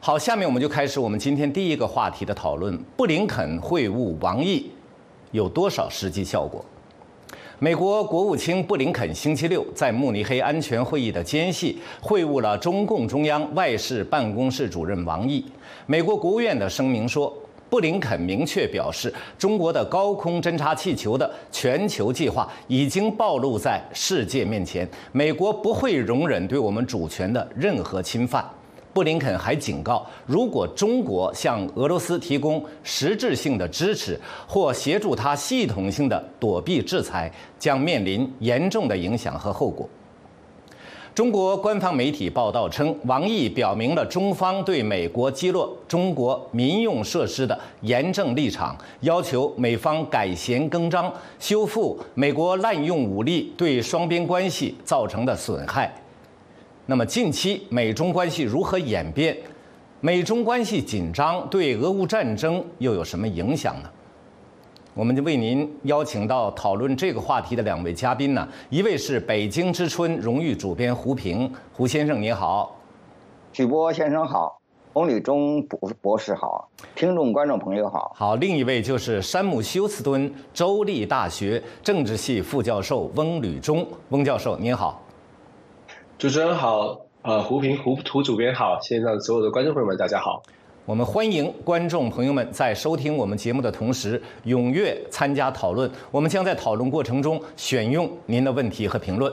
好，下面我们就开始我们今天第一个话题的讨论：布林肯会晤王毅有多少实际效果？美国国务卿布林肯星期六在慕尼黑安全会议的间隙会晤了中共中央外事办公室主任王毅。美国国务院的声明说，布林肯明确表示，中国的高空侦察气球的全球计划已经暴露在世界面前，美国不会容忍对我们主权的任何侵犯。布林肯还警告，如果中国向俄罗斯提供实质性的支持或协助他系统性的躲避制裁，将面临严重的影响和后果。中国官方媒体报道称，王毅表明了中方对美国击落中国民用设施的严正立场，要求美方改弦更张，修复美国滥用武力对双边关系造成的损害。那么近期美中关系如何演变？美中关系紧张对俄乌战争又有什么影响呢？我们就为您邀请到讨论这个话题的两位嘉宾呢，一位是北京之春荣誉主编胡平，胡先生你好。 许波先生好，洪礼中博士好，听众观众朋友好。 好，另一位就是山姆休斯敦州立大学政治系副教授翁履中，翁教授您好。 主持人好，胡平胡主编好，线上所有的观众朋友们大家好。 我们欢迎观众朋友们在收听我们节目的同时踊跃参加讨论，我们将在讨论过程中选用您的问题和评论。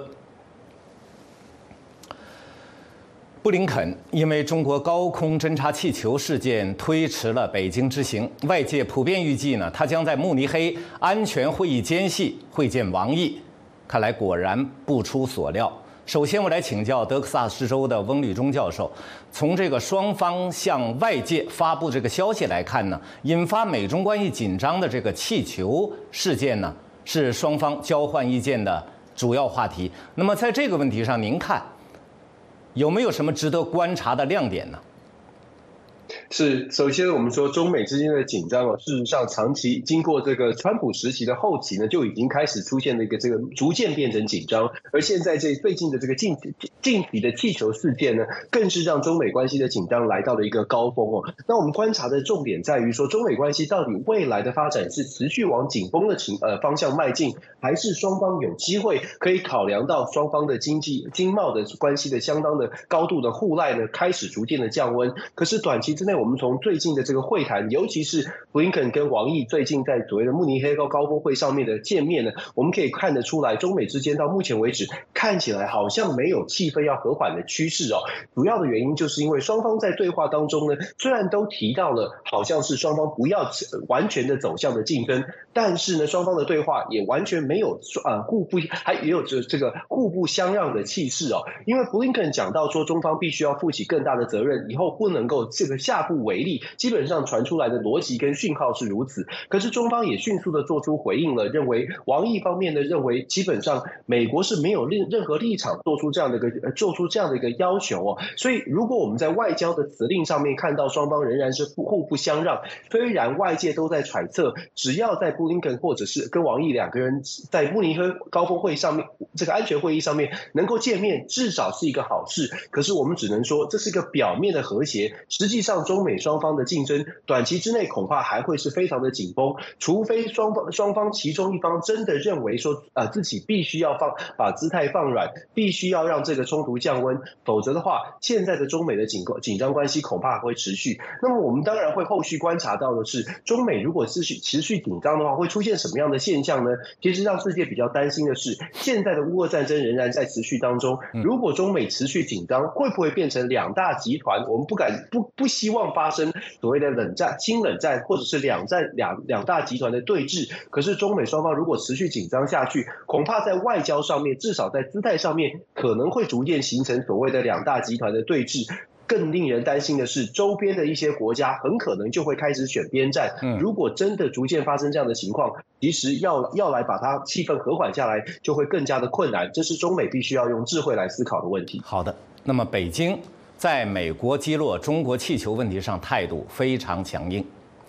布林肯因为中国高空侦察气球事件推迟了北京之行，外界普遍预计呢，他将在慕尼黑安全会议间隙会见王毅，看来果然不出所料。首先，我来请教德克萨斯州的翁履中教授。从这个双方向外界发布这个消息来看呢，引发美中关系紧张的这个气球事件呢，是双方交换意见的主要话题。那么在这个问题上，您看有没有什么值得观察的亮点呢？ 是，首先我们说中美之间的紧张事实上长期经过这个川普时期的后期呢，就已经开始出现了一个这个逐渐变成紧张，而现在这最近的这个近期的气球事件呢，更是让中美关系的紧张来到了一个高峰哦。那我们观察的重点在于说，中美关系到底未来的发展是持续往紧绷的方向迈进，还是双方有机会可以考量到双方的经贸的关系的相当的高度的互赖呢，开始逐渐的降温。可是短期之内，我们从最近的这个会谈，尤其是布林肯跟王毅最近在所谓的慕尼黑高峰会上面的见面呢，我们可以看得出来，中美之间到目前为止看起来好像没有气氛要和缓的趋势哦。主要的原因就是因为双方在对话当中呢，虽然都提到了好像是双方不要完全的走向的竞争，但是呢，双方的对话也完全没有也有这个互不相让的气势哦。因为布林肯讲到说，中方必须要负起更大的责任，以后不能够这个下不为例，基本上传出来的逻辑跟讯号是如此。可是中方也迅速的做出回应了，认为王毅方面的认为，基本上美国是没有任何立场做出这样的一个要求哦。所以如果我们在外交的辞令上面看到双方仍然是互不相让，虽然外界都在揣测，只要在布林肯或者是跟王毅两个人在慕尼黑高峰会上面这个安全会议上面能够见面，至少是一个好事。可是我们只能说，这是一个表面的和谐，实际上中美双方的竞争短期之内恐怕还会是非常的紧绷，除非双方其中一方真的认为说自己必须要把姿态放软，必须要让这个冲突降温，否则的话，现在的中美的紧张关系恐怕会持续。那么我们当然会后续观察到的是，中美如果持续紧张的话，会出现什么样的现象呢？其实让世界比较担心的是，现在的乌俄战争仍然在持续当中，如果中美持续紧张，会不会变成两大集团？我们不希望发生所谓的新冷战，或者是两大集团的对峙。可是中美双方如果持续紧张下去，恐怕在外交上面，至少在姿态上面，可能会逐渐形成所谓的两大集团的对峙。更令人担心的是，周边的一些国家很可能就会开始选边站。如果真的逐渐发生这样的情况，其实要来把它气氛和缓下来，就会更加的困难。这是中美必须要用智慧来思考的问题。 好的，那么北京在美国击落中国气球问题上态度非常强硬。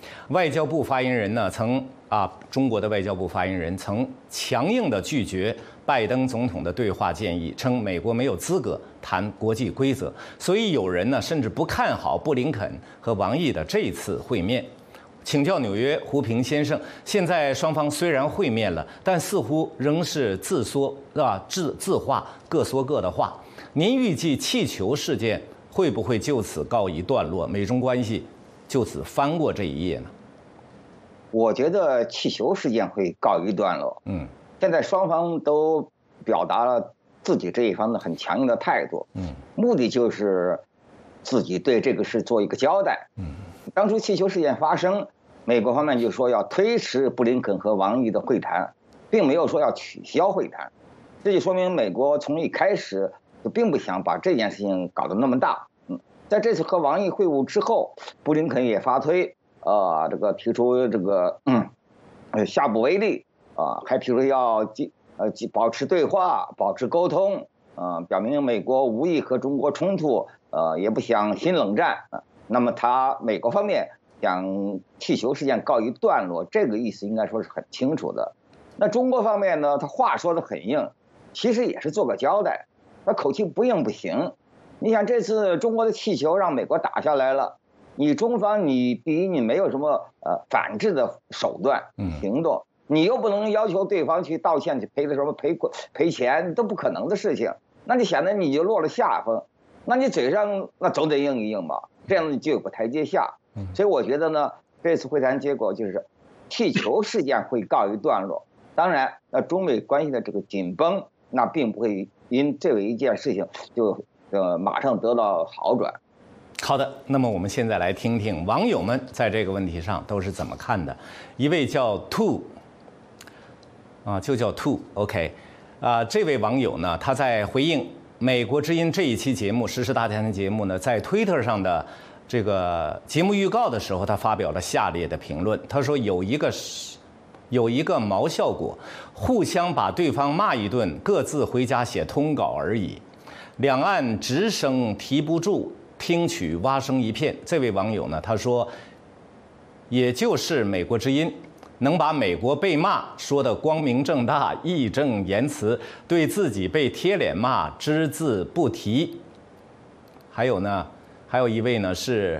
外交部发言人呢中国的外交部发言人曾强硬地拒绝拜登总统的对话建议，称美国没有资格谈国际规则。所以有人呢甚至不看好布林肯和王毅的这次会面。请教纽约胡平先生，现在双方虽然会面了，但似乎仍是自话，各说各的话。您预计气球事件会不会就此告一段落？美中关系就此翻过这一页呢？ 我觉得气球事件会告一段落。现在双方都表达了自己这一方的很强硬的态度。目的就是自己对这个事做一个交代。当初气球事件发生，美国方面就说要推迟布林肯和王毅的会谈，并没有说要取消会谈。这就说明美国从一开始就并不想把这件事情搞得那么大。在这次和王毅会晤之后，布林肯也发推。这个提出这个下不为例还提出要保持对话，保持沟通，表明美国无意和中国冲突，也不想新冷战。那么美国方面想气球事件告一段落，这个意思应该说是很清楚的。那中国方面呢，他话说得很硬，其实也是做个交代，他口气不硬不行。你想这次中国的气球让美国打下来了。你中方第一你没有什么反制的手段行动，你又不能要求对方去道歉去赔钱，都不可能的事情，那你显得你就落了下风，那你嘴上那总得硬一硬吧，这样你就有个台阶下。所以我觉得呢，这次会谈结果就是气球事件会告一段落。当然，那中美关系的这个紧绷，那并不会因这一件事情就马上得到好转。 好的，那么我们现在来听听网友们在这个问题上都是怎么看的。一位叫 Two 就叫 Two，OK，这位网友呢，他在回应《美国之音》这一期节目《时事大家庭》节目呢，在 Twitter 上的这个节目预告的时候，他发表了下列的评论。他说有一个毛效果，互相把对方骂一顿，各自回家写通稿而已。两岸直升提不住，听取蛙声一片。这位网友呢，他说，也就是美国之音能把美国被骂说得光明正大、义正言辞，对自己被贴脸骂只字不提。还有一位呢是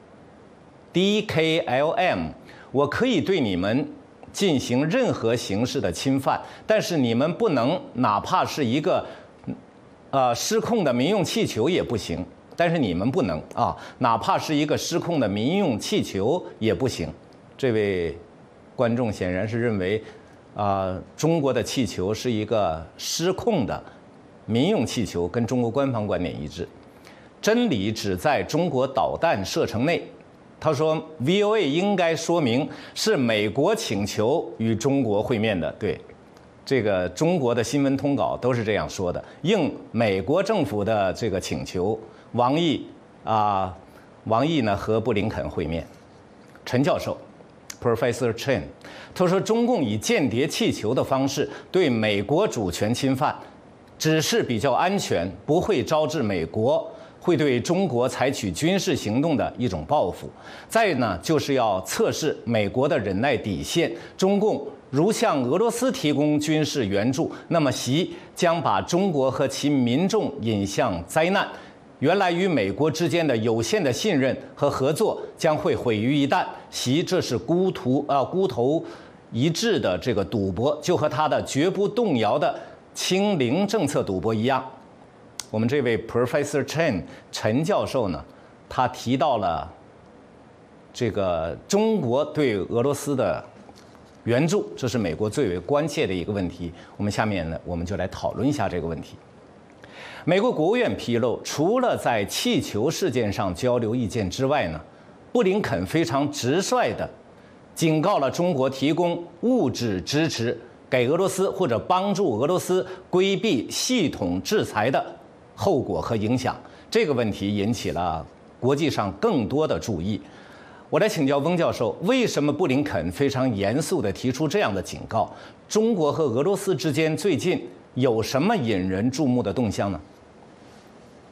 DKLM， 我可以对你们进行任何形式的侵犯，但是你们不能，哪怕是一个失控的民用气球也不行。但是你们不能哪怕是一个失控的民用气球也不行。这位观众显然是认为，中国的气球是一个失控的民用气球，跟中国官方观点一致。真理只在中国导弹射程内。他说 ，VOA 应该说明是美国请求与中国会面的。对，这个中国的新闻通稿都是这样说的，应美国政府的这个请求。王毅呢和布林肯会面。陈教授 ，Professor Chen， 他说中共以间谍气球的方式对美国主权侵犯，只是比较安全，不会招致美国会对中国采取军事行动的一种报复。再呢，就是要测试美国的忍耐底线。中共如向俄罗斯提供军事援助，那么习将把中国和其民众引向灾难。原来与美国之间的有限的信任和合作将会毁于一旦。习这是孤头一掷的这个赌博，就和他的绝不动摇的清零政策赌博一样。我们这位 Professor Chen 陈教授呢，他提到了这个中国对俄罗斯的援助，这是美国最为关切的一个问题。我们下面呢，我们就来讨论一下这个问题。美国国务院披露，除了在气球事件上交流意见之外呢，布林肯非常直率地警告了中国提供物质支持给俄罗斯或者帮助俄罗斯规避系统制裁的后果和影响。这个问题引起了国际上更多的注意。我来请教翁教授，为什么布林肯非常严肃地提出这样的警告？中国和俄罗斯之间最近有什么引人注目的动向呢？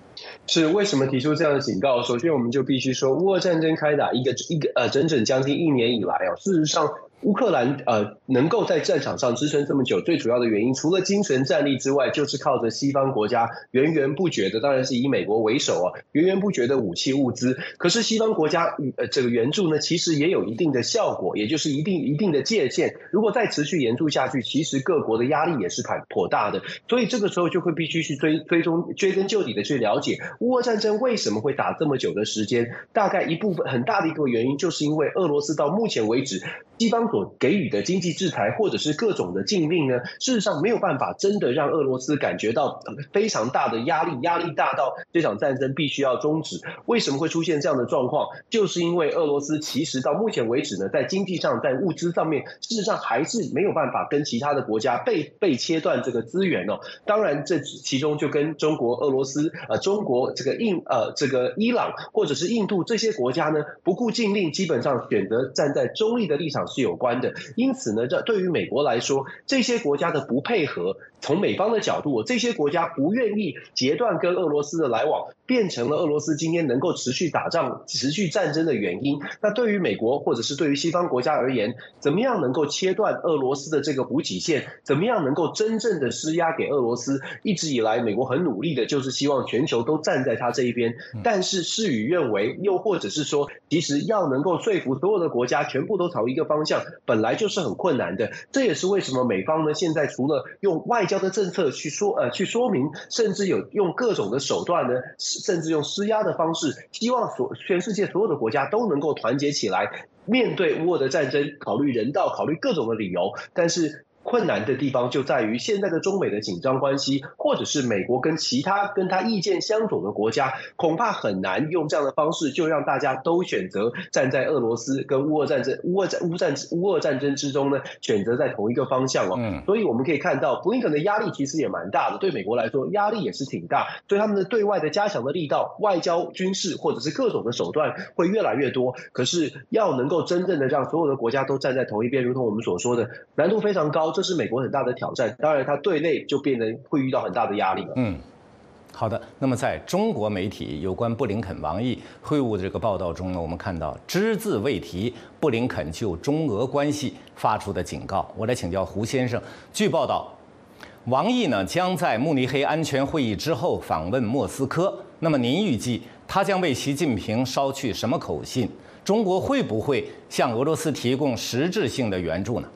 是为什么提出这样的警告？首先，我们就必须说，乌俄战争开打一个整整将近1年以来事实上，乌克兰能够在战场上支撑这么久，最主要的原因除了精神战力之外，就是靠着西方国家源源不绝的，当然是以美国为首源源不绝的武器物资。可是西方国家这个援助呢，其实也有一定的效果，也就是一定的界限。如果再持续援助下去，其实各国的压力也是颇大的。所以这个时候就会必须去追根究底的去了解乌俄战争为什么会打这么久的时间。大概很大的一个原因，就是因为俄罗斯到目前为止，西方所给予的经济制裁或者是各种的禁令呢，事实上没有办法真的让俄罗斯感觉到非常大的压力大到这场战争必须要终止。为什么会出现这样的状况？就是因为俄罗斯其实到目前为止呢，在经济上、在物资上面，事实上还是没有办法跟其他的国家被切断这个资源当然，这其中就跟中国、俄罗斯、中国这个伊朗或者是印度这些国家呢，不顾禁令，基本上选择站在中立的立场是有关的。因此呢，这对于美国来说，这些国家的不配合，从美方的角度，这些国家不愿意截断跟俄罗斯的来往，变成了俄罗斯今天能够持续打仗、持续战争的原因。那对于美国或者是对于西方国家而言，怎么样能够切断俄罗斯的这个补给线？怎么样能够真正的施压给俄罗斯？一直以来，美国很努力的就是希望全球都站在他这一边，但是事与愿违，又或者是说，其实要能够说服所有的国家全部都朝一个方向，本来就是很困难的。这也是为什么美方呢现在除了用外交的政策去说明，甚至用各种的手段呢，甚至用施压的方式，希望全世界所有的国家都能够团结起来，面对乌俄的战争，考虑人道，考虑各种的理由，但是困难的地方就在于现在的中美的紧张关系，或者是美国跟其他跟他意见相左的国家，恐怕很难用这样的方式就让大家都选择站在俄罗斯跟乌俄战争之中呢，选择在同一个方向所以我们可以看到，布林肯的压力其实也蛮大的，对美国来说压力也是挺大，所以他们的对外的加强的力道，外交、军事或者是各种的手段会越来越多。可是要能够真正的让所有的国家都站在同一边，如同我们所说的，难度非常高。这是美国很大的挑战，当然它对内就变得会遇到很大的压力了。 好的。那么在中国媒体有关布林肯王毅会晤的这个报道中呢，我们看到只字未提布林肯就中俄关系发出的警告。我来请教胡先生，据报道，王毅呢将在慕尼黑安全会议之后访问莫斯科。那么您预计他将为习近平捎去什么口信？中国会不会向俄罗斯提供实质性的援助呢？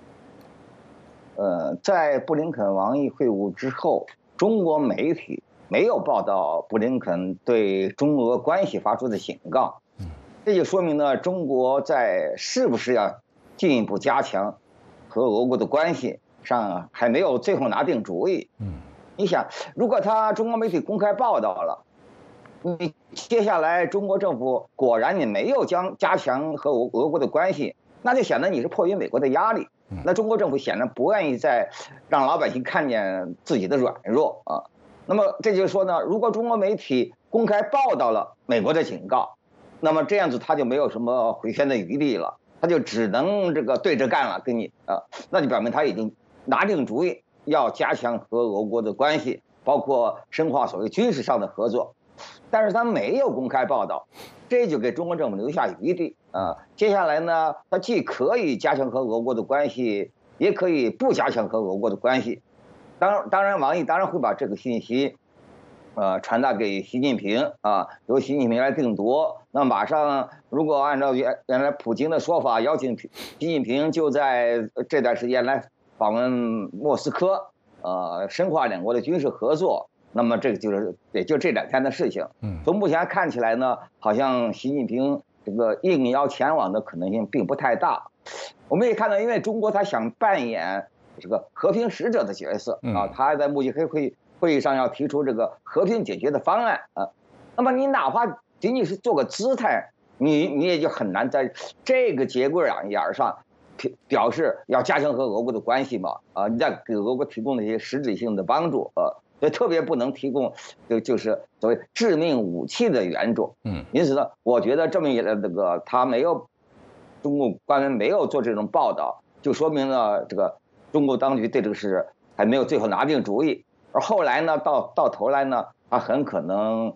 在布林肯王毅会晤之后，中国媒体没有报道布林肯对中俄关系发出的警告，这就说明呢，中国在是不是要进一步加强和俄国的关系上还没有最后拿定主意。你想，如果中国媒体公开报道了，你接下来中国政府果然你没有加强和俄国的关系，那就显得你是迫于美国的压力。那中国政府显然不愿意再让老百姓看见自己的软弱那么这就是说呢，如果中国媒体公开报道了美国的警告，那么这样子他就没有什么回旋的余地了，他就只能对着干了，跟你那就表明他已经拿定主意要加强和俄国的关系，包括深化所谓军事上的合作。但是他没有公开报道，这就给中国政府留下余地接下来呢，他既可以加强和俄国的关系，也可以不加强和俄国的关系。当然，王毅当然会把这个信息传达给习近平由习近平来定夺。那马上如果按照原来普京的说法，邀请习近平就在这段时间来访问莫斯科深化两国的军事合作，那么这个也就这2天的事情。从目前看起来呢，好像习近平这个应邀前往的可能性并不太大。我们也看到，因为中国他想扮演这个和平使者的角色他在慕尼黑会议上要提出这个和平解决的方案那么你哪怕仅仅是做个姿态，你也就很难在这个节骨眼上表示要加强和俄国的关系嘛你在给俄国提供那些实质性的帮助所以特别不能提供就是所谓致命武器的援助因此呢，我觉得这么一来他中国官员没有做这种报道，就说明了中国当局对这个事还没有最后拿定主意。而后来呢，到头来呢，他很可能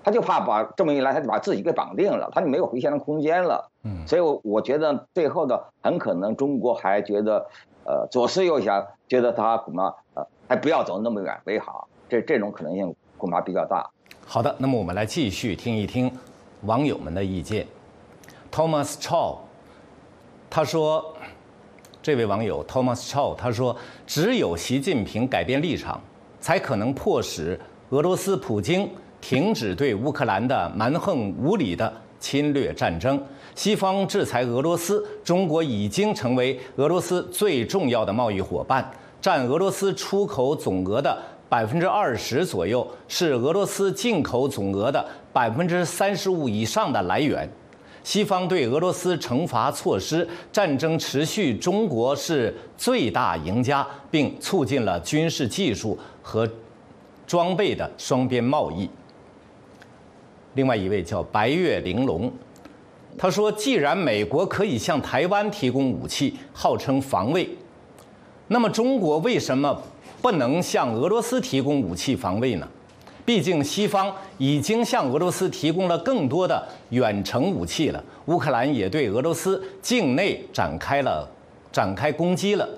他就怕把这么一来，他就把自己给绑定了，他就没有回旋的空间了。所以我觉得最后的很可能中国还觉得，左思右想，觉得他恐怕还不要走那么远为好，这种可能性恐怕比较大。 好的，那么我们来继续听一听网友们的意见。Thomas Chow 他说，这位网友 Thomas Chow 他说，只有习近平改变立场，才可能迫使俄罗斯普京停止对乌克兰的蛮横无理的侵略战争。西方制裁俄罗斯，中国已经成为俄罗斯最重要的贸易伙伴，占俄罗斯出口总额的20%左右，是俄罗斯进口总额的35%以上的来源。西方对俄罗斯惩罚措施，战争持续，中国是最大赢家，并促进了军事技术和装备的双边贸易。另外一位叫白月玲珑，他说，既然美国可以向台湾提供武器，号称防卫，那么中国为什么不能向俄罗斯提供武器防卫呢？毕竟西方已经向俄罗斯提供了更多的远程武器了，乌克兰也对俄罗斯境内展开攻击了。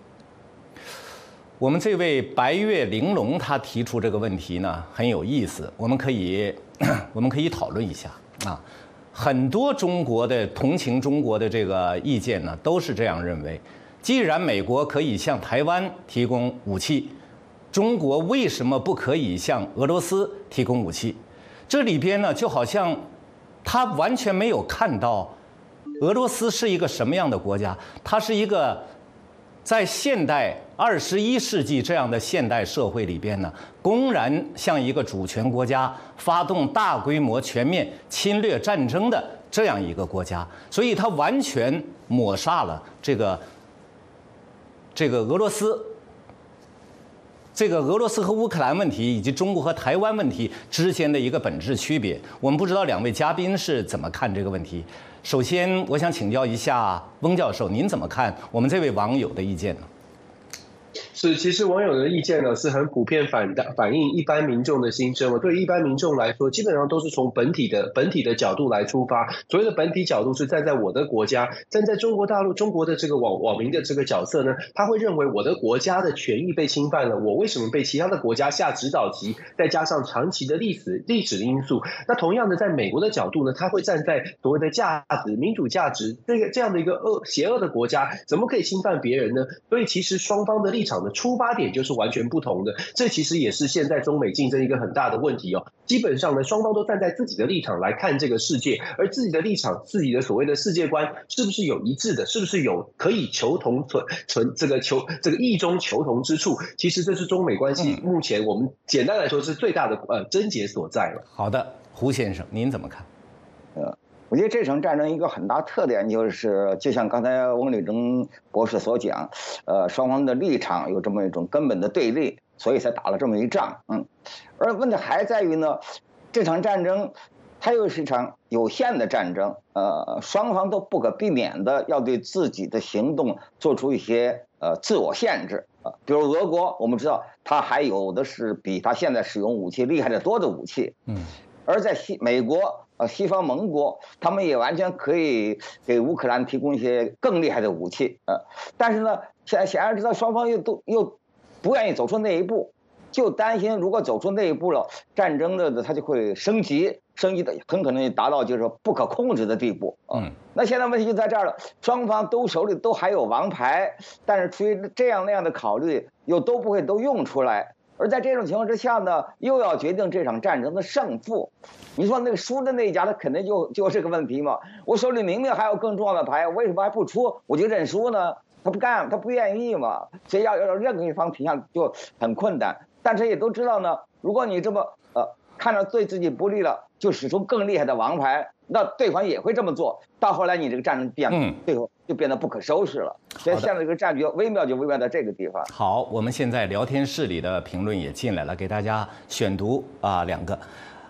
我们这位白月玲珑他提出这个问题呢，很有意思，我们可以讨论一下啊。很多中国的同情中国的这个意见呢，都是这样认为：既然美国可以向台湾提供武器，中国为什么不可以向俄罗斯提供武器？这里边呢，就好像他完全没有看到俄罗斯是一个什么样的国家，它是一个在现代21世纪这样的现代社会里边呢，公然向一个主权国家发动大规模全面侵略战争的这样一个国家，所以它完全抹杀了这个俄罗斯。这个俄罗斯和乌克兰问题以及中国和台湾问题之间的一个本质区别，我们不知道两位嘉宾是怎么看这个问题。首先，我想请教一下翁教授，您怎么看我们这位网友的意见呢？ 是，其实网友的意见呢是很普遍反映一般民众的心声。对一般民众来说，基本上都是从本体的角度来出发。所谓的本体角度是站在我的国家，站在中国大陆中国的这个网民的这个角色呢，他会认为我的国家的权益被侵犯了，我为什么被其他的国家下指导棋？再加上长期的历史的因素。那同样的，在美国的角度呢，他会站在所谓的价值、民主价值这样的一个邪恶的国家，怎么可以侵犯别人呢？所以其实双方的立场的出发点就是完全不同的，这其实也是现在中美竞争一个很大的问题哦。基本上呢，双方都站在自己的立场来看这个世界，而自己的立场、自己的所谓的世界观是不是有一致的，是不是有可以求同这个异中求同之处？其实这是中美关系目前我们简单来说是最大的症结所在了。 好的，胡先生，您怎么看？ 我觉得这场战争一个很大特点就是，就像刚才翁立征博士所讲，双方的立场有这么一种根本的对立，所以才打了这么一仗。而问题还在于呢，这场战争它又是一场有限的战争，双方都不可避免的要对自己的行动做出一些自我限制。比如俄国，我们知道它还有的是比它现在使用武器厉害得多的武器。而在美国。西方盟国，他们也完全可以给乌克兰提供一些更厉害的武器，但是呢，现在显然知道双方又不愿意走出那一步，就担心如果走出那一步了，战争的它就会升级的很可能达到就是说不可控制的地步。那现在问题就在这儿了，双方都手里都还有王牌，但是出于这样那样的考虑，又都不会都用出来。而在这种情况之下呢，又要决定这场战争的胜负，你说那个输的那一家，他肯定就这个问题嘛。我手里明明还有更重要的牌，为什么还不出？我就认输呢？他不干，他不愿意嘛。所以要任何一方停下就很困难。但是也都知道呢，如果你这么看着对自己不利了，就使出更厉害的王牌，那对方也会这么做。到后来你这个战争最后就变得不可收拾了。所以现在这个战局微妙在这个地方。 好，我们现在聊天室里的评论也进来了，给大家选读2个。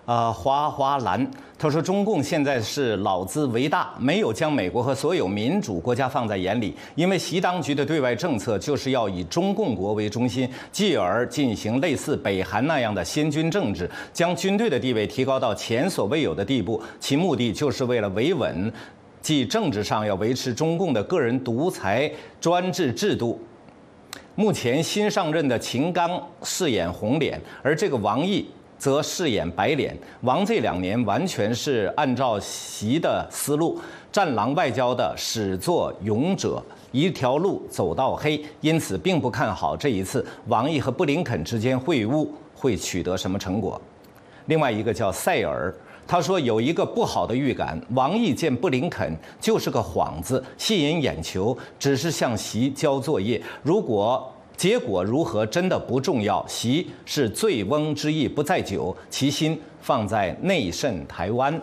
花花蓝，他说中共现在是老子为大，没有将美国和所有民主国家放在眼里，因为习当局的对外政策就是要以中共国为中心，继而进行类似北韩那样的先军政治，将军队的地位提高到前所未有的地步，其目的就是为了维稳，即政治上要维持中共的个人独裁专制制度。目前新上任的秦刚饰演红脸，而这个王毅则饰演白脸。王这2年完全是按照习的思路，战狼外交的始作俑者，一条路走到黑，因此并不看好这一次王毅和布林肯之间会晤会取得什么成果。另外一个叫塞尔，他说有一个不好的预感，王毅见布林肯就是个幌子，吸引眼球，只是向习交作业。如果结果如何真的不重要，习是醉翁之意不在酒，其心放在内渗台湾。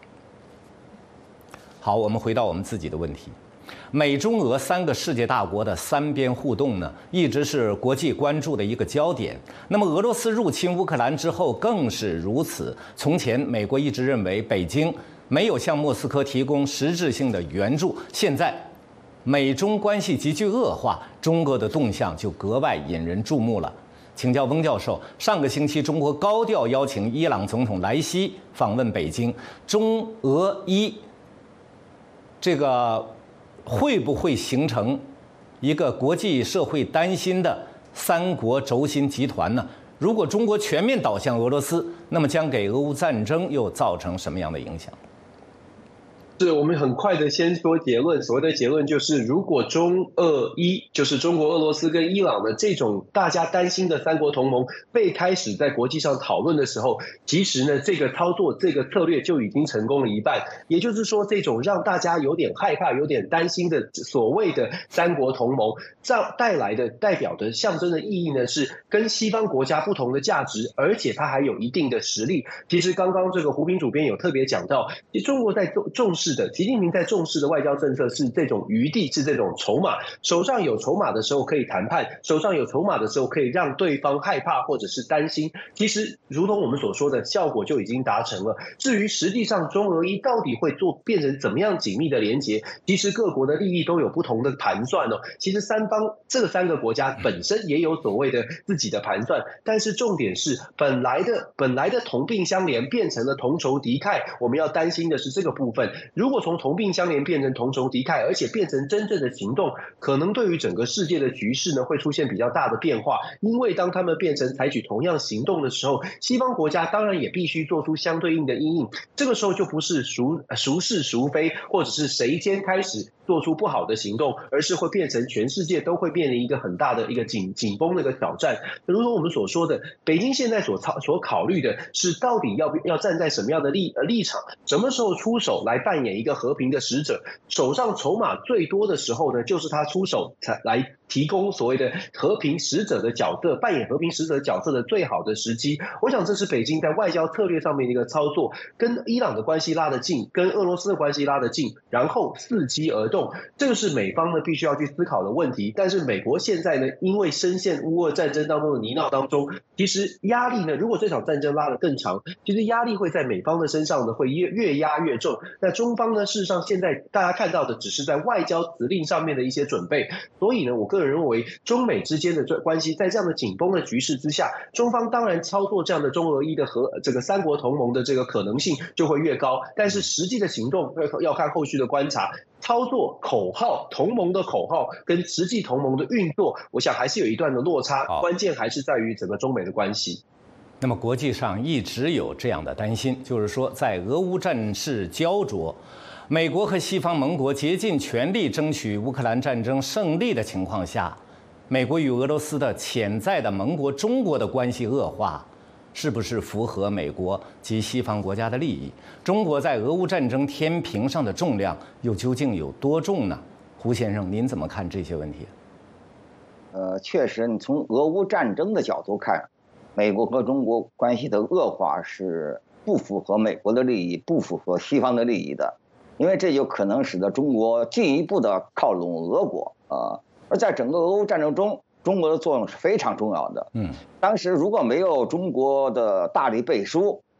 好，我们回到我们自己的问题。美中俄3个世界大国的3边互动呢，一直是国际关注的一个焦点。那么俄罗斯入侵乌克兰之后更是如此。从前美国一直认为北京没有向莫斯科提供实质性的援助，现在美中关系急剧恶化，中俄的动向就格外引人注目了。请教翁教授，上个星期中国高调邀请伊朗总统莱西访问北京，中俄伊这个会不会形成一个国际社会担心的3国轴心集团呢？如果中国全面倒向俄罗斯，那么将给俄乌战争又造成什么样的影响？ 是我们很快的先说结论，所谓的结论就是，如果中俄伊就是中国、俄罗斯跟伊朗的这种大家担心的3国同盟被开始在国际上讨论的时候，其实呢，这个操作这个策略就已经成功了一半。也就是说，这种让大家有点害怕、有点担心的所谓的3国同盟，这样带来的代表的象征的意义呢，是跟西方国家不同的价值，而且它还有一定的实力。其实刚刚这个胡平主编有特别讲到，中国在重视的，习近平在重视的外交政策是这种余地，是这种筹码，手上有筹码的时候可以谈判，手上有筹码的时候可以让对方害怕或者是担心。其实如同我们所说的，效果就已经达成了。至于实际上中俄伊到底会变成怎么样紧密的连结，其实各国的利益都有不同的盘算哦。其实这3个国家本身也有所谓的自己的盘算，但是重点是本来的同病相怜变成了同仇敌忾，我们要担心的是这个部分。如果从同病相怜变成同仇敌忾，而且变成真正的行动，可能对于整个世界的局势呢会出现比较大的变化。因为当他们变成采取同样行动的时候，西方国家当然也必须做出相对应的因应。这个时候就不是孰是孰非，或者是谁先开始做出不好的行动，而是会变成全世界都会面临一个很大的一个紧绷的一个挑战。如同我们所说的，北京现在所考虑的是到底要站在什么样的立场，什么时候出手来扮演一个和平的使者。手上筹码最多的时候呢，就是他出手来提供所谓的和平使者的角色，扮演和平使者角色的最好的时机。我想这是北京在外交策略上面的一个操作，跟伊朗的关系拉得近，跟俄罗斯的关系拉得近，然后伺机而动，这个是美方呢必须要去思考的问题。但是美国现在呢，因为深陷乌俄战争当中的泥淖当中，其实压力呢，如果这场战争拉得更长，其实压力会在美方的身上呢会越压越重。那中方呢，事实上现在大家看到的只是在外交指令上面的一些准备。所以呢，我个人认为中美之间的关系在这样的紧绷的局势之下，中方当然操作这样的中俄伊的这个3国同盟的这个可能性就会越高，但是实际的行动要看后续的观察。操作口号，同盟的口号跟实际同盟的运作，我想还是有一段的落差，关键还是在于整个中美的关系。 那么国际上一直有这样的担心，就是说在俄乌战事焦灼，美国和西方盟国竭尽全力争取乌克兰战争胜利的情况下，美国与俄罗斯的潜在的盟国中国的关系恶化，是不是符合美国及西方国家的利益？中国在俄乌战争天平上的重量又究竟有多重呢？胡先生，您怎么看这些问题？ 确实，你从俄乌战争的角度看，美国和中国关系的恶化是不符合美国的利益，不符合西方的利益的，因为这就可能使得中国进一步的靠拢俄国而在整个俄乌战争中，中国的作用是非常重要的。当时如果没有中国的大力背书，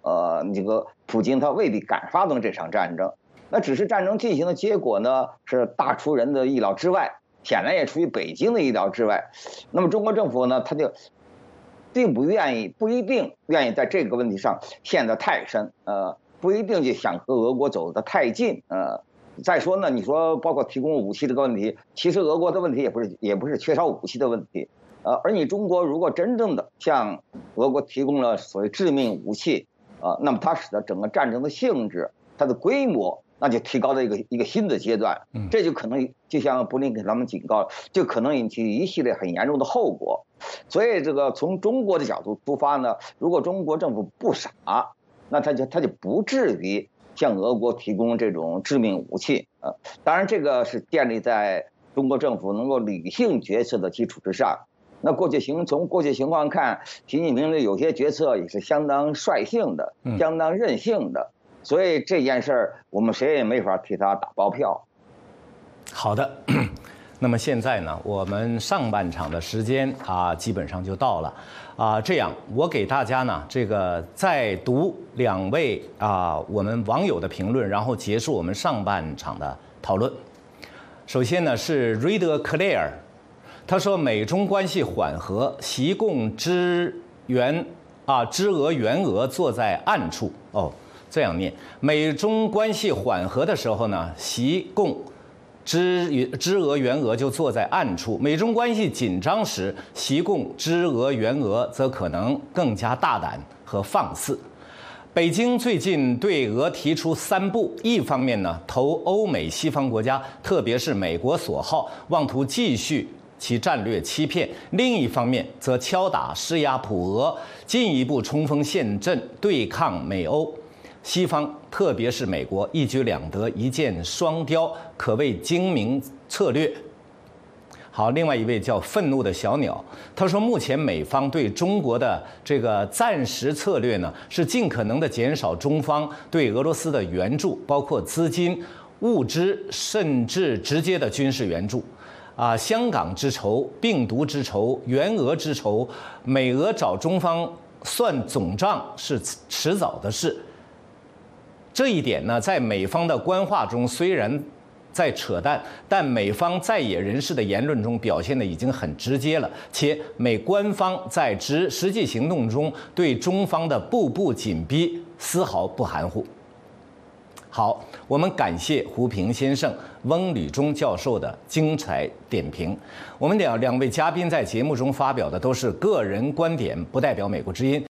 这个普京他未必敢发动这场战争。那只是战争进行的结果呢，是大出人的意料之外，显然也出于北京的意料之外。那么中国政府呢，他就并不一定愿意在这个问题上陷得太深，不一定就想和俄国走得太近，再说呢，你说包括提供武器这个问题，其实俄国的问题也不是缺少武器的问题，而你中国如果真正的向俄国提供了所谓致命武器，那么它使得整个战争的性质、它的规模，那就提高了一个新的阶段，这就可能就像布林肯他们警告，就可能引起一系列很严重的后果。所以这个从中国的角度出发呢，如果中国政府不傻，那他就不至于向俄国提供这种致命武器。当然这个是建立在中国政府能够理性决策的基础之上。那从过去情况看，习近平的有些决策也是相当率性的，相当任性的。所以这件事儿，我们谁也没法替他打包票。 好的，那么现在呢，我们上半场的时间基本上就到了这样，我给大家呢这个再读2位我们网友的评论，然后结束我们上半场的讨论。首先呢是 Reader Claire， 他说美中关系缓和，习共支俄援俄坐在暗处。这样念，美中关系缓和的时候呢，习共支俄援俄就坐在暗处；美中关系紧张时，习共支俄援俄则可能更加大胆和放肆。北京最近对俄提出3不：一方面呢，投欧美西方国家，特别是美国所好，妄图继续其战略欺骗；另一方面，则敲打施压普俄，进一步冲锋陷阵，对抗美欧。西方，特别是美国，一举两得，一箭双雕，可谓精明策略。好，另外一位叫愤怒的小鸟，他说，目前美方对中国的这个暂时策略呢，是尽可能的减少中方对俄罗斯的援助，包括资金、物资，甚至直接的军事援助。香港之仇、病毒之仇、援俄之仇，美俄找中方算总账是迟早的事。这一点呢，在美方的官话中虽然在扯淡，但美方在野人士的言论中表现的已经很直接了，且美官方在实际行动中对中方的步步紧逼丝毫不含糊。好，我们感谢胡平先生、翁履中教授的精彩点评。我们两位嘉宾在节目中发表的都是个人观点，不代表美国之音。